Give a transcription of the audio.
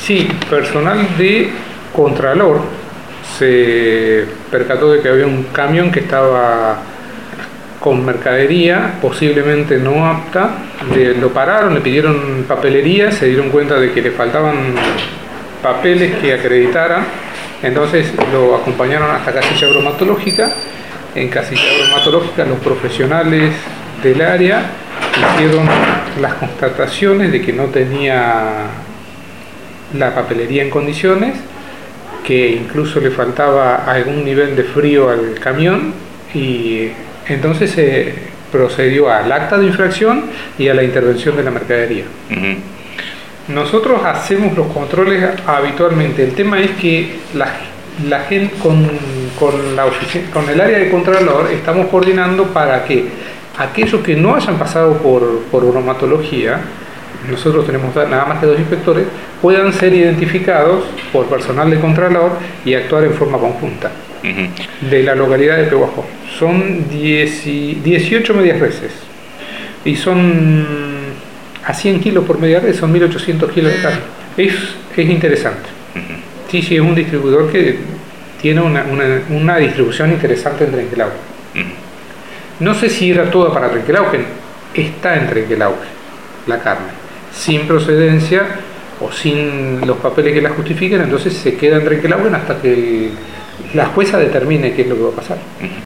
Sí, personal de Contralor se percató de que había un camión que estaba con mercadería posiblemente no apta. Lo pararon, le pidieron papelería, se dieron cuenta de que le faltaban papeles que acreditaran, entonces lo acompañaron hasta casilla bromatológica. En casilla bromatológica los profesionales del área hicieron las constataciones de que no tenía la papelería en condiciones, que incluso le faltaba algún nivel de frío al camión, y entonces se procedió al acta de infracción y a la intervención de la mercadería. Nosotros hacemos los controles habitualmente. El tema es que la gente con el área de Contralor estamos coordinando para que aquellos que no hayan pasado por bromatología, nosotros tenemos nada más que 2 inspectores, puedan ser identificados por personal de Contralor y actuar en forma conjunta. De la localidad de Pehuajó son 18 medias reses y son a 100 kilos por media res, son 1800 kilos de carne. Es interesante. Sí, es un distribuidor que tiene una distribución interesante en Trenquelauquen. No sé si era toda para Trenquelauquen, está en Trenquelauquen la carne, sin procedencia o sin los papeles que la justifiquen, entonces se queda en Trenquelauquen hasta que la jueza determine qué es lo que va a pasar.